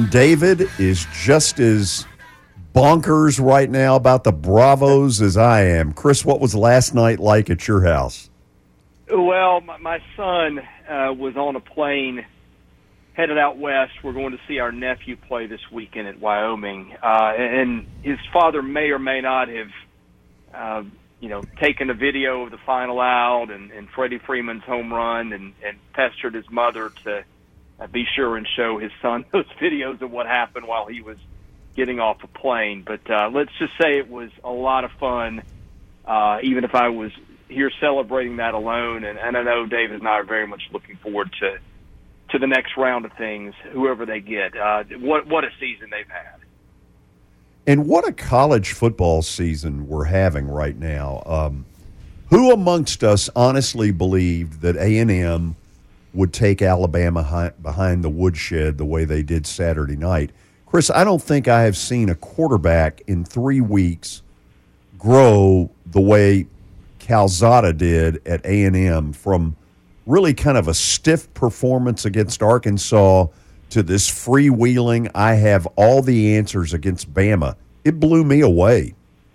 And David is just as bonkers right now about the Bravos as I am. Chris, what was last night like at your house? Well, my son was on a plane headed out west. We're going to see our nephew play this weekend at Wyoming. And his father may or may not have, taken a video of the final out and Freddie Freeman's home run and pestered his mother to be sure and show his son those videos of what happened while he was getting off a plane. But let's just say it was a lot of fun, even if I was here celebrating that alone. And I know David and I are very much looking forward to the next round of things, whoever they get. What a season they've had. And what a college football season we're having right now. Who amongst us honestly believed that A&M would take Alabama behind the woodshed the way they did Saturday night? Chris, I don't think I have seen a quarterback in 3 weeks grow the way Calzada did at A&M, from really kind of a stiff performance against Arkansas to this freewheeling, I have all the answers against Bama. It blew me away.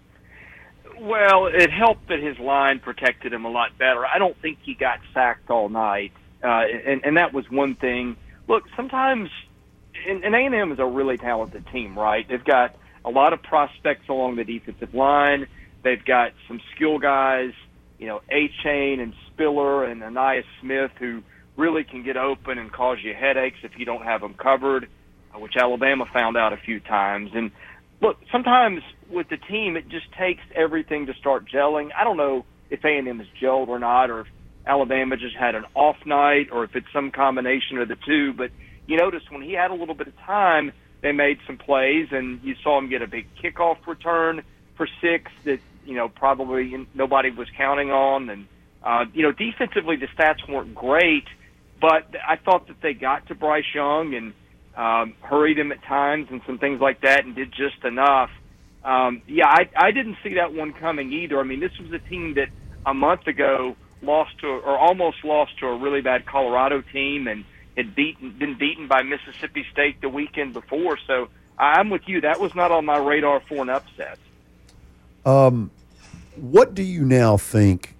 Well, it helped that his line protected him a lot better. I don't think he got sacked all night, and that was one thing. Look, sometimes, and A&M is a really talented team, right? They've got a lot of prospects along the defensive line. They've got some skill guys, A-Chain and Spiller and Anais Smith, who really can get open and cause you headaches if you don't have them covered, which Alabama found out a few times. And look, sometimes with the team, it just takes everything to start gelling. I don't know if A&M is gelled or not, or if Alabama just had an off night, or if it's some combination of the two. But you notice when he had a little bit of time, they made some plays, and you saw him get a big kickoff return for 6 that, probably nobody was counting on. And, defensively the stats weren't great, but I thought that they got to Bryce Young and hurried him at times and some things like that and did just enough. I didn't see that one coming either. I mean, this was a team that a month ago almost lost to a really bad Colorado team and had been beaten by Mississippi State the weekend before. So I'm with you. That was not on my radar for an upset. What do you now think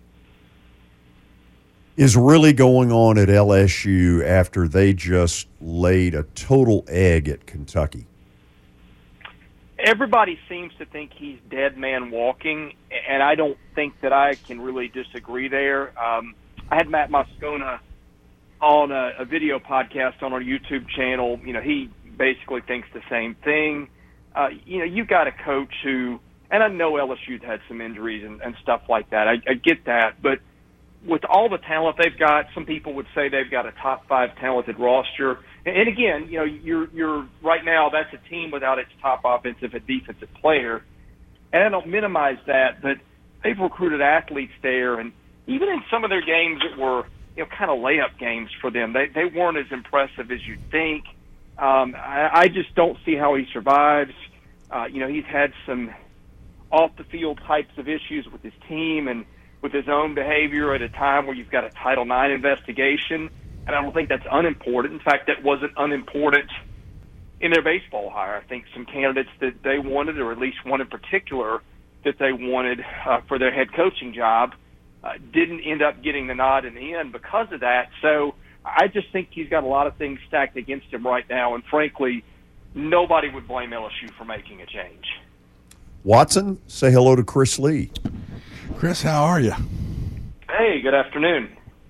is really going on at LSU after they just laid a total egg at Kentucky? Everybody seems to think he's dead man walking, and I don't think that I can really disagree there. I had Matt Moscona on a video podcast on our YouTube channel. He basically thinks the same thing. You've got a coach who, and I know LSU's had some injuries and stuff like that. I get that, but with all the talent they've got, some people would say they've got a top 5 talented roster. And again, you're right now, that's a team without its top offensive and defensive player. And I don't minimize that, but they've recruited athletes there. And even in some of their games that were, kind of layup games for them, they weren't as impressive as you'd think. I just don't see how he survives. He's had some off-the-field types of issues with his team and with his own behavior at a time where you've got a Title IX investigation. And I don't think that's unimportant. In fact, that wasn't unimportant in their baseball hire. I think some candidates that they wanted, or at least one in particular that they wanted for their head coaching job, didn't end up getting the nod in the end because of that. So I just think he's got a lot of things stacked against him right now. And frankly, nobody would blame LSU for making a change. Watson, say hello to Chris Lee. Chris, how are you? Hey, good afternoon.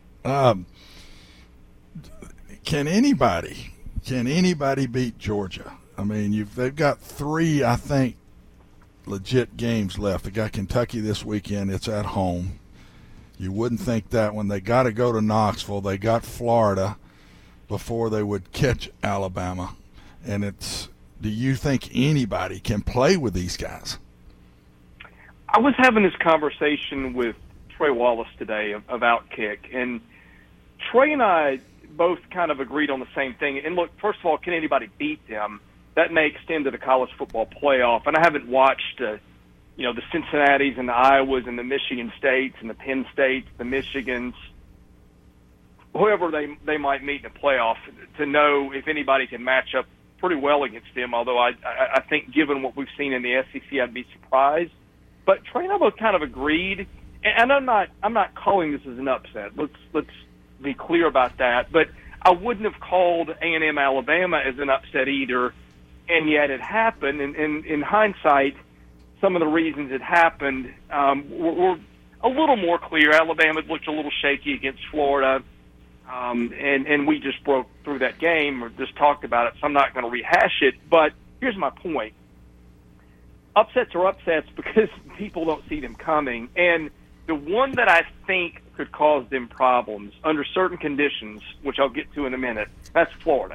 Can anybody beat Georgia? I mean, they've got 3, I think, legit games left. They got Kentucky this weekend. It's at home. You wouldn't think that when they got to go to Knoxville. They got Florida before they would catch Alabama. And do you think anybody can play with these guys? I was having this conversation with Trey Wallace today of Outkick, and Trey and I both kind of agreed on the same thing. And look, first of all, can anybody beat them? That may extend to the college football playoff. And I haven't watched, the Cincinnatis and the Iowas and the Michigan States and the Penn States, the Michigans, whoever they might meet in the playoff, to know if anybody can match up pretty well against them, although I think given what we've seen in the SEC, I'd be surprised. But Trey and I both kind of agreed, and I'm not calling this as an upset. Let's be clear about that. But I wouldn't have called A&M Alabama as an upset either, and yet it happened. And in hindsight, some of the reasons it happened were a little more clear. Alabama looked a little shaky against Florida. And we just broke through that game or just talked about it, so I'm not going to rehash it. But here's my point. Upsets are upsets because people don't see them coming. And the one that I think could cause them problems under certain conditions, which I'll get to in a minute, that's Florida.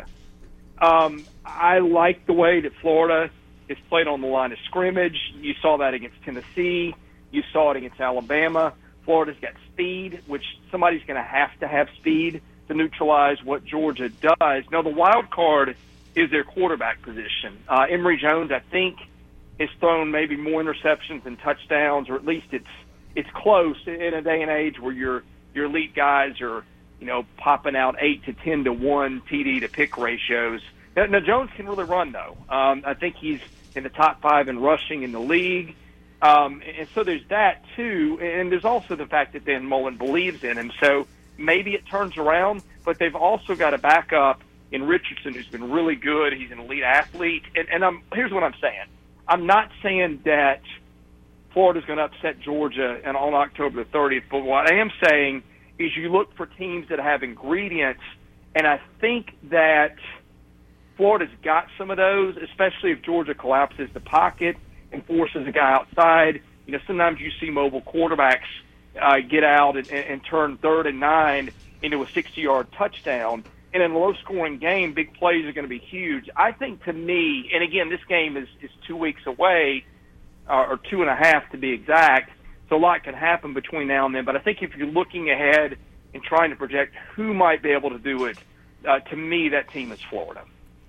I like the way that Florida is played on the line of scrimmage. You saw that against Tennessee. You saw it against Alabama. Florida's got speed, which somebody's going to have speed to neutralize what Georgia does. Now, the wild card is their quarterback position. Emory Jones, I think, has thrown maybe more interceptions than touchdowns, or at least it's close in a day and age where your elite guys are, popping out 8 to 10 to 1 TD to pick ratios. Now Jones can really run, though. I think he's in the top 5 in rushing in the league. And so there's that, too. And there's also the fact that Dan Mullen believes in him. So maybe it turns around, but they've also got a backup in Richardson who's been really good. He's an elite athlete. And here's what I'm saying. I'm not saying that Florida's going to upset Georgia on October the 30th, but what I am saying is you look for teams that have ingredients, and I think that Florida's got some of those, especially if Georgia collapses the pocket and forces a guy outside. Sometimes you see mobile quarterbacks get out and turn 3rd and 9 into a 60-yard touchdown. And in a low-scoring game, big plays are going to be huge. I think, to me, and again, this game is 2 weeks away, or 2.5 to be exact, so a lot can happen between now and then. But I think if you're looking ahead and trying to project who might be able to do it, to me, that team is Florida.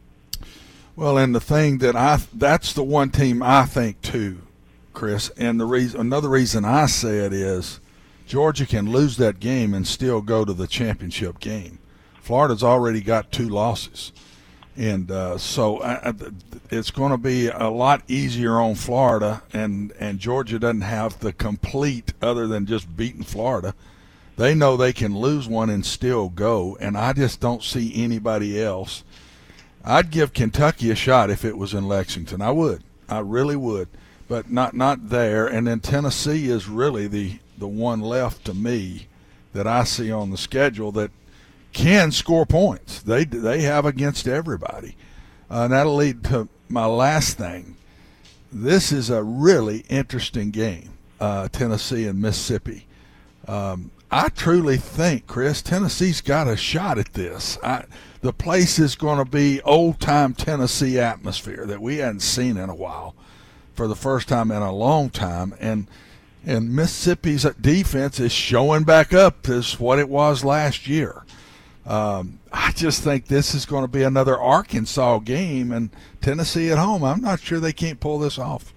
Well, and the thing that's the one team I think too, Chris. And another reason I say it is Georgia can lose that game and still go to the championship game. Florida's already got 2 losses, and so it's going to be a lot easier on Florida. And Georgia doesn't have the complete, other than just beating Florida. They know they can lose one and still go, and I just don't see anybody else. I'd give Kentucky a shot if it was in Lexington. I would. I really would. But not there. And then Tennessee is really the one left to me that I see on the schedule that can score points. They have against everybody. And that'll lead to my last thing. This is a really interesting game, Tennessee and Mississippi. I truly think, Chris, Tennessee's got a shot at this. The place is going to be old-time Tennessee atmosphere that we hadn't seen in a while, for the first time in a long time. And Mississippi's defense is showing back up as what it was last year. I just think this is going to be another Arkansas game, and Tennessee at home, I'm not sure they can't pull this off.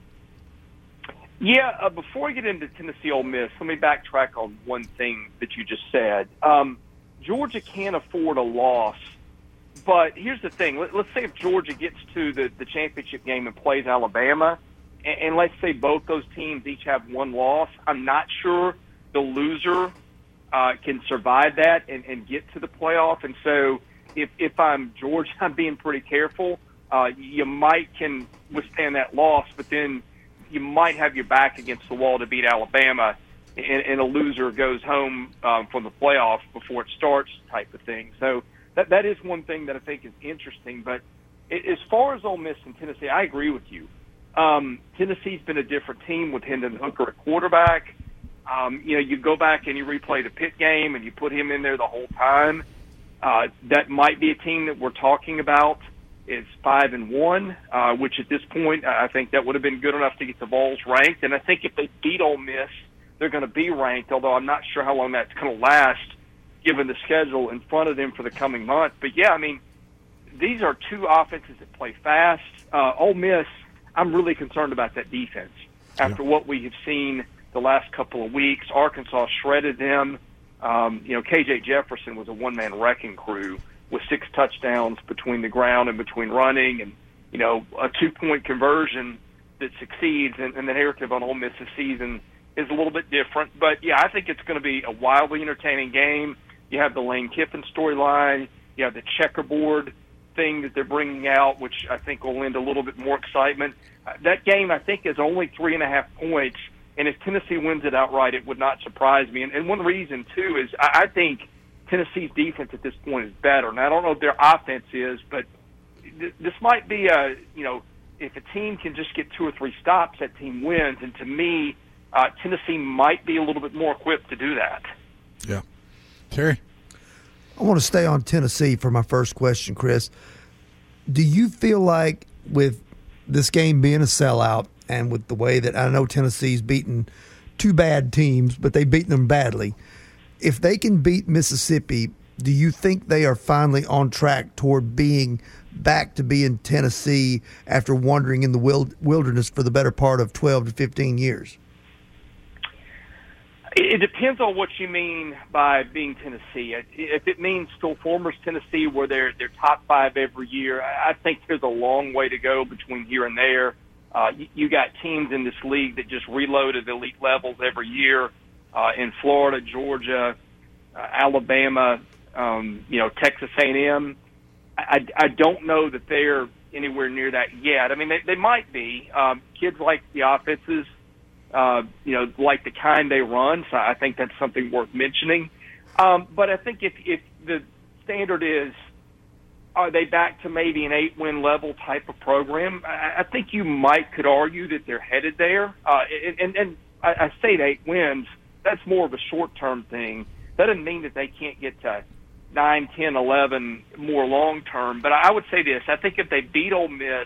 Yeah, before we get into Tennessee Ole Miss, let me backtrack on one thing that you just said. Georgia can't afford a loss, but here's the thing. Let's say if Georgia gets to the championship game and plays Alabama, and let's say both those teams each have 1 loss, I'm not sure the loser can survive that and get to the playoff. And so if I'm Georgia, I'm being pretty careful. You might can withstand that loss, but then you might have your back against the wall to beat Alabama, and a loser goes home from the playoffs before it starts, type of thing. So that is one thing that I think is interesting. But as far as Ole Miss and Tennessee, I agree with you. Tennessee's been a different team with Hendon Hooker at quarterback. You go back and you replay the Pitt game and you put him in there the whole time. That might be a team that we're talking about is 5-1, which at this point I think that would have been good enough to get the Vols ranked. And I think if they beat Ole Miss, they're going to be ranked, although I'm not sure how long that's going to last given the schedule in front of them for the coming months. But, yeah, I mean, these are 2 offenses that play fast. Ole Miss, I'm really concerned about that defense. After what we have seen the last couple of weeks, Arkansas shredded them. KJ Jefferson was a one-man wrecking crew with 6 touchdowns between the ground and between running, and a 2-point conversion that succeeds. And the narrative on Ole Miss this season is a little bit different. But yeah, I think it's going to be a wildly entertaining game. You have the Lane Kiffin storyline. You have the checkerboard thing that they're bringing out, which I think will lend a little bit more excitement. That game, I think, is only 3.5 points, and if Tennessee wins it outright, it would not surprise me. And one reason, too, is I think Tennessee's defense at this point is better. And I don't know if their offense is, but this might be if a team can just get 2 or 3 stops, that team wins. And to me, Tennessee might be a little bit more equipped to do that. Yeah. Terry? I want to stay on Tennessee for my first question, Chris. Do you feel like with this game being a sellout and with the way that I know Tennessee's beaten 2 bad teams, but they've beaten them badly, if they can beat Mississippi, do you think they are finally on track toward being back to being Tennessee after wandering in the wilderness for the better part of 12 to 15 years? It depends on what you mean by being Tennessee. If it means still former Tennessee, where they're top 5 every year, I think there's a long way to go between here and there. You got teams in this league that just reload at elite levels every year. In Florida, Georgia, Alabama, Texas A&M. I don't know that they're anywhere near that yet. I mean, they might be. Kids like the offenses, like the kind they run. So I think that's something worth mentioning. But I think if the standard is, are they back to maybe an 8-win level type of program, I think you could argue that they're headed there. And I say 8 wins. That's more of a short-term thing. That doesn't mean that they can't get to 9, 10, 11 more long-term. But I would say this. I think if they beat Ole Miss,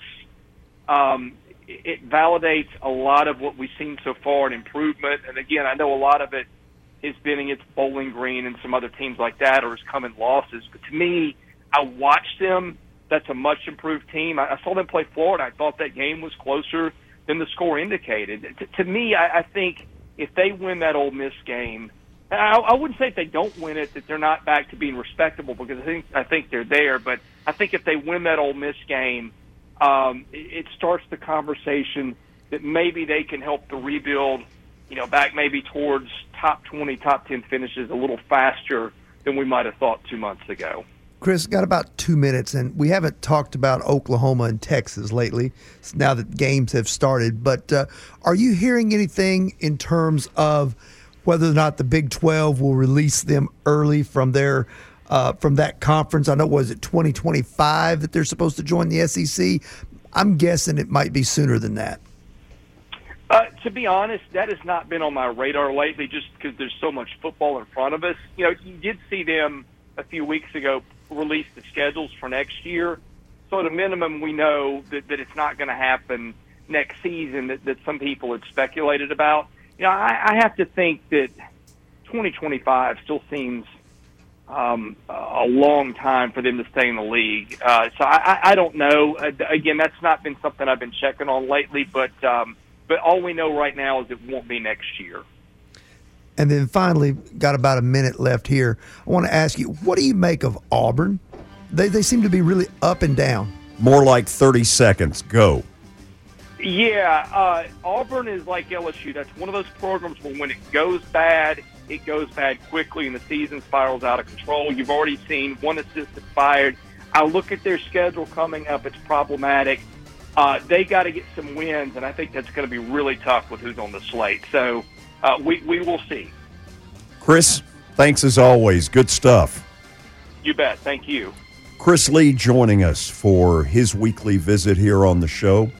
it validates a lot of what we've seen so far in improvement. And, again, I know a lot of it has been against Bowling Green and some other teams like that, or has come in losses. But to me, I watched them. That's a much-improved team. I saw them play Florida. I thought that game was closer than the score indicated. To me, I think – if they win that Ole Miss game, I wouldn't say if they don't win it that they're not back to being respectable, because I think they're there. But I think if they win that Ole Miss game, it starts the conversation that maybe they can help the rebuild, back maybe towards top 20, top 10 finishes a little faster than we might have thought 2 months ago. Chris, got about 2 minutes, and we haven't talked about Oklahoma and Texas lately, now that games have started. But are you hearing anything in terms of whether or not the Big 12 will release them early from their from that conference? I know, was it 2025 that they're supposed to join the SEC? I'm guessing it might be sooner than that. To be honest, that has not been on my radar lately, just because there's so much football in front of us. You did see them a few weeks ago release the schedules for next year. So at a minimum, we know that it's not going to happen next season that some people had speculated about. I have to think that 2025 still seems a long time for them to stay in the league. So I don't know. Again, that's not been something I've been checking on lately, but all we know right now is it won't be next year. And then finally, got about a minute left here. I want to ask you, what do you make of Auburn? They seem to be really up and down. More like 30 seconds. Go. Yeah, Auburn is like LSU. That's one of those programs where when it goes bad quickly and the season spirals out of control. You've already seen one assistant fired. I look at their schedule coming up. It's problematic. They got to get some wins, and I think that's going to be really tough with who's on the slate. So we will see. Chris, thanks as always. Good stuff. You bet. Thank you. Chris Lee joining us for his weekly visit here on the show.